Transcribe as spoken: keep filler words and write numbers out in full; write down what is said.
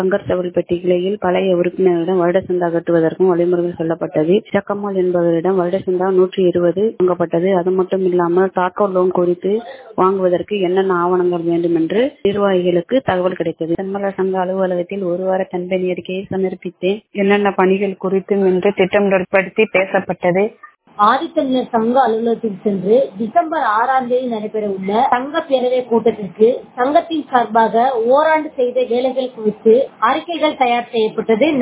சங்கர்செவல்பட்டி கிளையில் பழைய உறுப்பினரிடம் வருட சந்தா கட்டுவதற்கும் வழிமுறைகள் சொல்லப்பட்டது. ஜக்கம்மாள் என்பவரிடம் வருட சந்தா நூற்றி இருபது வாங்கப்பட்டது. அது மட்டும் இல்லாமல் டாக்கோ லோன் குறித்து வாங்குவதற்கு என்னென்ன ஆவணங்கள் வேண்டும் என்று நிர்வாகிகளுக்கு தகவல் கிடைத்தது. தென்மலர் சங்க அலுவலகத்தில் ஒரு வார தன்பணி அறிக்கையை சமர்ப்பித்தேன். என்னென்ன பணிகள் குறித்தும் என்று திட்டமிடப்படுத்தி பேசப்பட்டது. ஆதித்தமிழர் சங்க அலுவலகத்தில் சென்று டிசம்பர் ஆறாம் தேதி நடைபெற உள்ள சங்க பேரவை கூட்டத்திற்கு சங்கத்தின் சார்பாக ஓராண்டு செய்த வேலைகள் குறித்து அறிக்கைகள் தயார் செய்யப்பட்டது.